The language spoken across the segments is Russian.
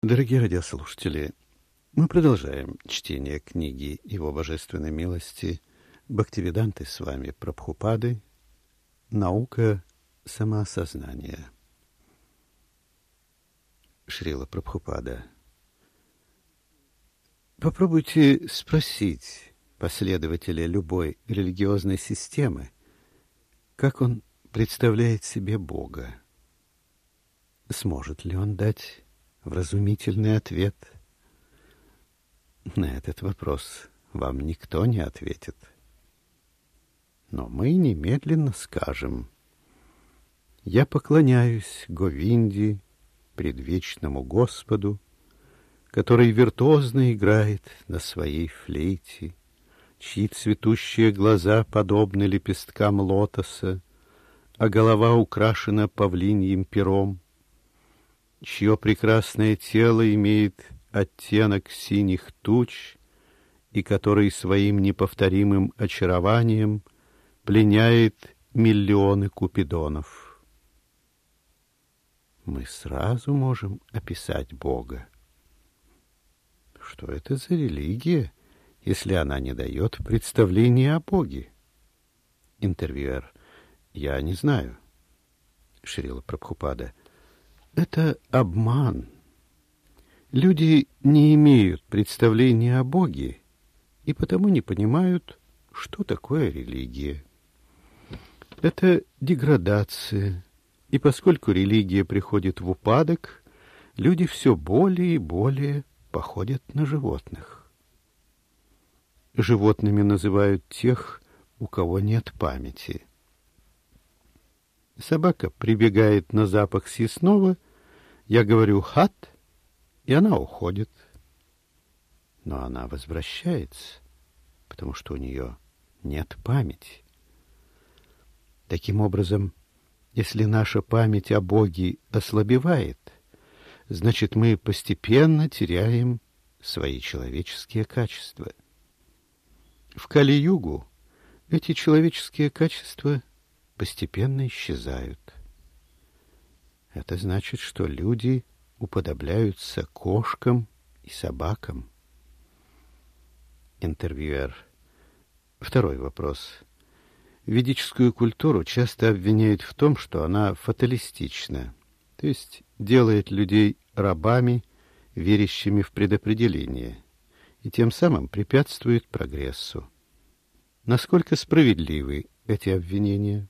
Дорогие радиослушатели, мы продолжаем чтение книги Его Божественной милости Бхактивиданты с вами Прабхупады «Наука самоосознания». Шрила Прабхупада. Попробуйте спросить последователя любой религиозной системы, как он представляет себе Бога. Сможет ли он дать вразумительный ответ? На этот вопрос вам никто не ответит. Но мы немедленно скажем: «Я поклоняюсь Говинде, предвечному Господу, который виртуозно играет на своей флейте, чьи цветущие глаза подобны лепесткам лотоса, а голова украшена павлиньим пером, чье прекрасное тело имеет оттенок синих туч и который своим неповторимым очарованием пленяет миллионы купидонов». Мы сразу можем описать Бога. Что это за религия, если она не дает представления о Боге? Интервьюер: я не знаю. Шрила Прабхупада: это обман. Люди не имеют представления о Боге и потому не понимают, что такое религия. Это деградация, и поскольку религия приходит в упадок, люди все более и более походят на животных. Животными называют тех, у кого нет памяти. Собака прибегает на запах съестного, я говорю «хат», и она уходит. Но она возвращается, потому что у нее нет памяти. Таким образом, если наша память о Боге ослабевает, значит, мы постепенно теряем свои человеческие качества. В Кали-югу эти человеческие качества постепенно исчезают. Это значит, что люди уподобляются кошкам и собакам. Интервьюер. Второй вопрос. Ведическую культуру часто обвиняют в том, что она фаталистична, то есть делает людей рабами, верящими в предопределение, и тем самым препятствует прогрессу. Насколько справедливы эти обвинения?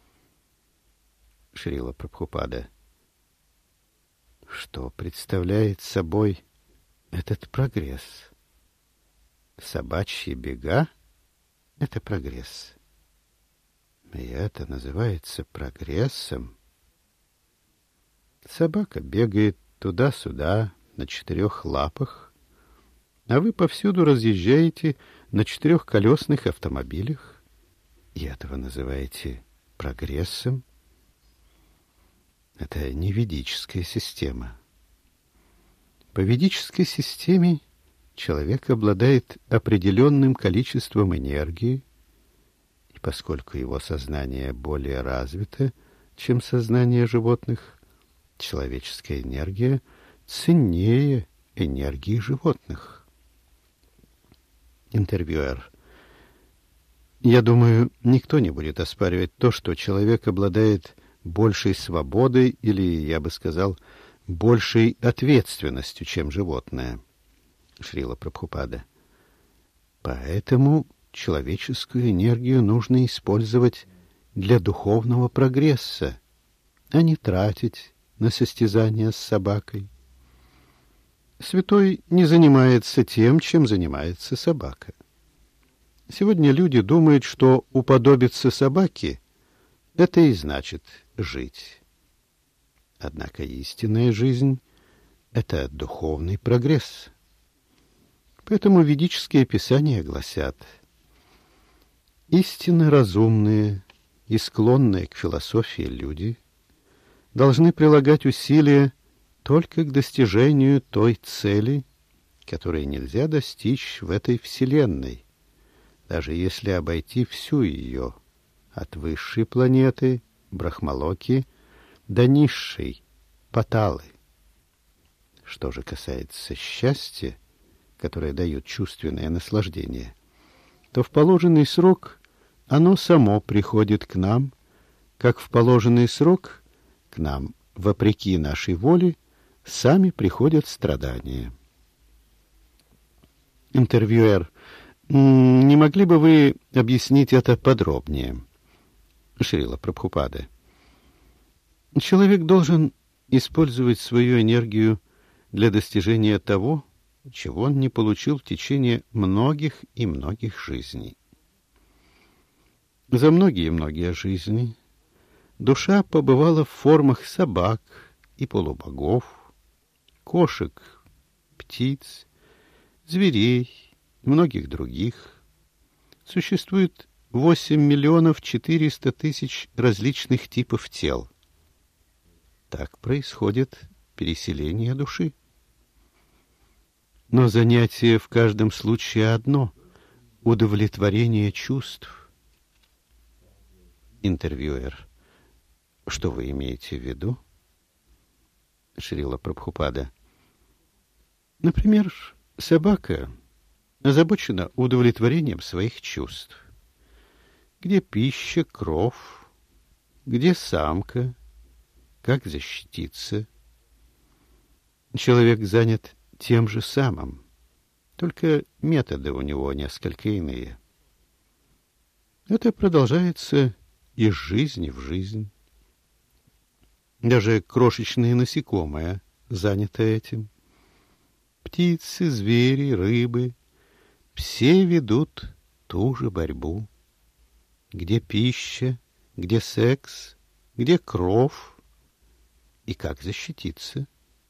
Шрила Прабхупада. Что представляет собой этот прогресс? Собачьи бега — это прогресс. И это называется прогрессом. Собака бегает туда-сюда на 4 лапах, а вы повсюду разъезжаете на 4-колесных автомобилях, и этого называете прогрессом. Это не ведическая система. По ведической системе человек обладает определенным количеством энергии, и поскольку его сознание более развито, чем сознание животных, человеческая энергия ценнее энергии животных. Интервьюер. Я думаю, никто не будет оспаривать то, что человек обладает большей свободой или, я бы сказал, большей ответственностью, чем животное. Шрила Прабхупада. Поэтому человеческую энергию нужно использовать для духовного прогресса, а не тратить на состязание с собакой. Святой не занимается тем, чем занимается собака. Сегодня люди думают, что уподобиться собаке — это и значит жить. Однако истинная жизнь — это духовный прогресс. Поэтому ведические писания гласят: истинно разумные и склонные к философии люди должны прилагать усилия только к достижению той цели, которой нельзя достичь в этой вселенной, даже если обойти всю ее, от высшей планеты, Брахмалоки, до низшей, Паталы. Что же касается счастья, которое дает чувственное наслаждение, то в положенный срок оно само приходит к нам, как в положенный срок к нам, вопреки нашей воле, сами приходят страдания. Интервьюер: не могли бы вы объяснить это подробнее? Шрила Прабхупада: человек должен использовать свою энергию для достижения того, чего он не получил в течение многих и многих жизней. За многие-многие жизни душа побывала в формах собак и полубогов, кошек, птиц, зверей и многих других. Существует 8 400 000 различных типов тел. Так происходит переселение души. Но занятие в каждом случае одно — удовлетворение чувств. Интервьюер: что вы имеете в виду? Шрила Прабхупада: например, собака озабочена удовлетворением своих чувств. Где пища, кров, где самка, как защититься? Человек занят тем же самым, только методы у него несколько иные. Это продолжается из жизни в жизнь. Даже крошечные насекомые заняты этим. Птицы, звери, рыбы — все ведут ту же борьбу. Где пища, где секс, где кров и как защититься?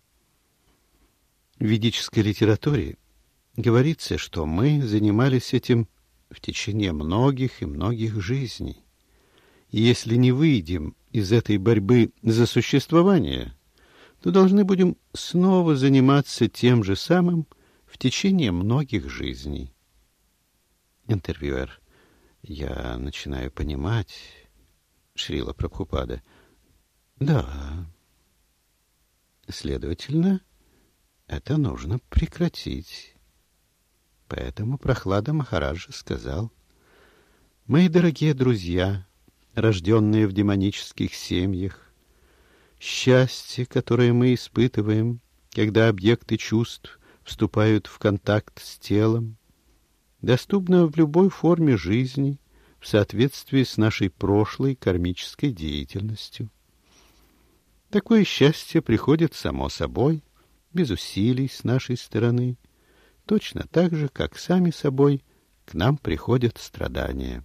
В ведической литературе говорится, что мы занимались этим в течение многих и многих жизней. И если не выйдем из этой борьбы за существование, то должны будем снова заниматься тем же самым в течение многих жизней. Интервьюер: я начинаю понимать. Шрила Прабхупада: да. Следовательно, это нужно прекратить. Поэтому Прохлада Махараджа сказал: мои дорогие друзья, рожденные в демонических семьях, счастье, которое мы испытываем, когда объекты чувств вступают в контакт с телом, доступно в любой форме жизни в соответствии с нашей прошлой кармической деятельностью. Такое счастье приходит само собой, без усилий с нашей стороны, точно так же, как сами собой к нам приходят страдания.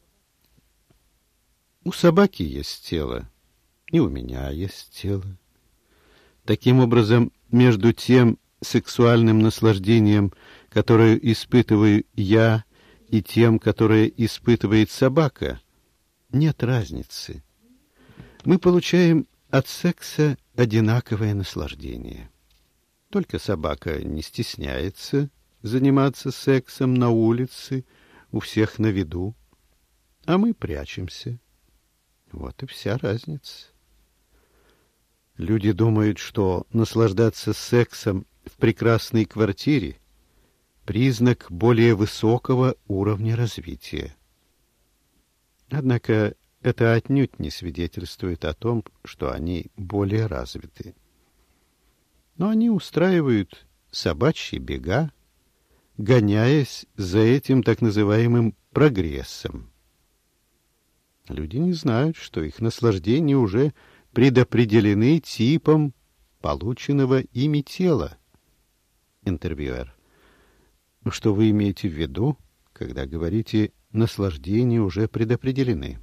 У собаки есть тело, и у меня есть тело. Таким образом, между тем сексуальным наслаждением, которое испытываю я, и тем, которое испытывает собака, нет разницы. Мы получаем от секса одинаковое наслаждение. Только собака не стесняется заниматься сексом на улице, у всех на виду, а мы прячемся. Вот и вся разница. Люди думают, что наслаждаться сексом в прекрасной квартире — признак более высокого уровня развития. Однако это отнюдь не свидетельствует о том, что они более развиты. Но они устраивают собачьи бега, гоняясь за этим так называемым прогрессом. Люди не знают, что их наслаждения уже предопределены типом полученного ими тела. Интервьюер: что вы имеете в виду, когда говорите «наслаждения уже предопределены»?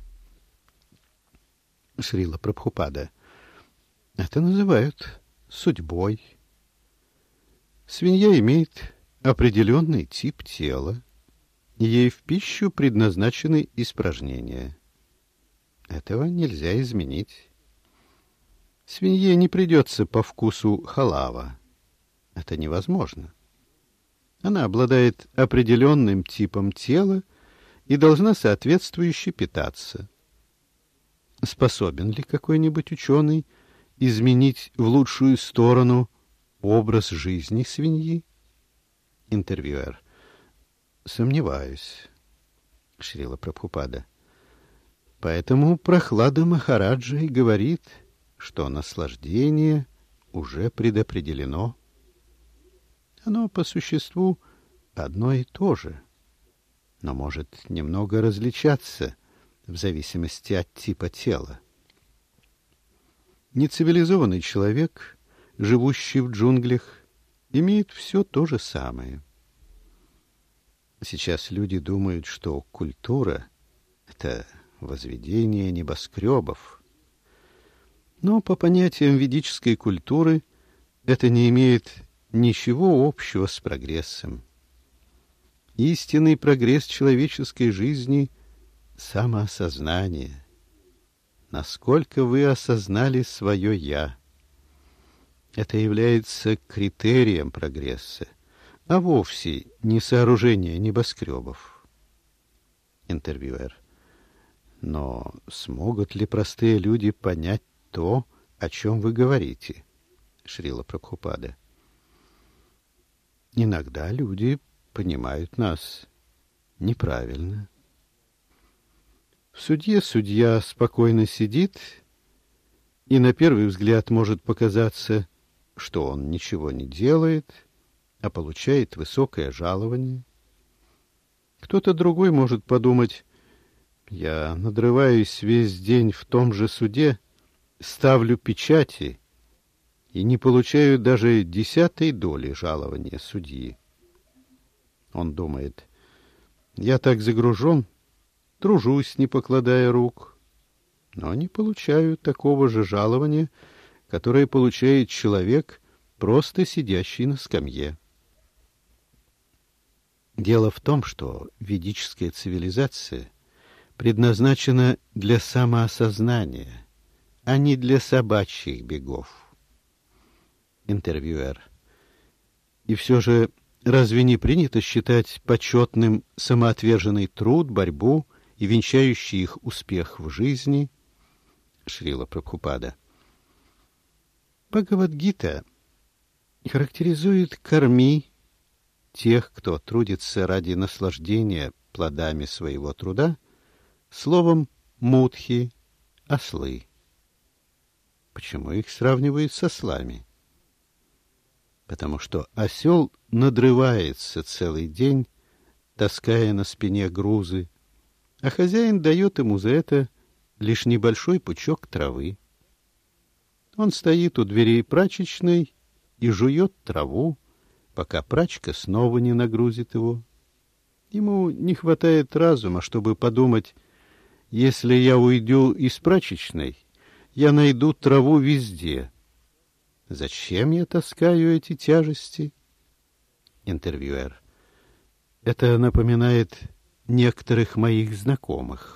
Шрила Прабхупада: это называют судьбой. Свинья имеет определенный тип тела, ей в пищу предназначены испражнения. Этого нельзя изменить. Свинье не придется по вкусу халава. Это невозможно. Она обладает определенным типом тела и должна соответствующе питаться. Способен ли какой-нибудь ученый изменить в лучшую сторону образ жизни свиньи? Интервьюер. Сомневаюсь, Шрила Прабхупада. Поэтому Прохлада Махараджа и говорит, что наслаждение уже предопределено. Оно по существу одно и то же, но может немного различаться в зависимости от типа тела. Нецивилизованный человек, живущий в джунглях, имеет все то же самое. Сейчас люди думают, что культура — это возведение небоскребов. Но по понятиям ведической культуры это не имеет ничего общего с прогрессом. Истинный прогресс человеческой жизни — самоосознание. Насколько вы осознали свое «я». Это является критерием прогресса, а вовсе не сооружение небоскребов. Интервьюер. Но смогут ли простые люди понять то, о чем вы говорите? Шрила Прабхупада. Иногда люди понимают нас неправильно. В суде судья спокойно сидит, и на первый взгляд может показаться, что он ничего не делает, а получает высокое жалование. Кто-то другой может подумать: я надрываюсь весь день в том же суде, ставлю печати и не получаю даже 10-й доли жалования судьи. Он думает: я так загружен, тружусь, не покладая рук, но не получаю такого же жалования, которое получает человек, просто сидящий на скамье. Дело в том, что ведическая цивилизация предназначена для самоосознания, а не для собачьих бегов. Интервьюер. И все же разве не принято считать почетным самоотверженный труд, борьбу и венчающий их успех в жизни? Шрила Прабхупада. Бхагавад-гита характеризует карми, тех, кто трудится ради наслаждения плодами своего труда, словом мудхи, ослы. Почему их сравнивают с ослами? Потому что осел надрывается целый день, таская на спине грузы, а хозяин дает ему за это лишь небольшой пучок травы. Он стоит у дверей прачечной и жует траву, пока прачка снова не нагрузит его. Ему не хватает разума, чтобы подумать: если я уйду из прачечной, я найду траву везде. Зачем я таскаю эти тяжести? Интервьюер. Это напоминает некоторых моих знакомых.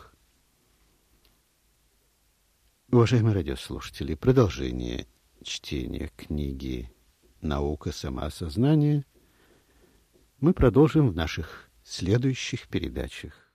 Уважаемые радиослушатели, продолжение чтения книги «Наука самоосознания» мы продолжим в наших следующих передачах.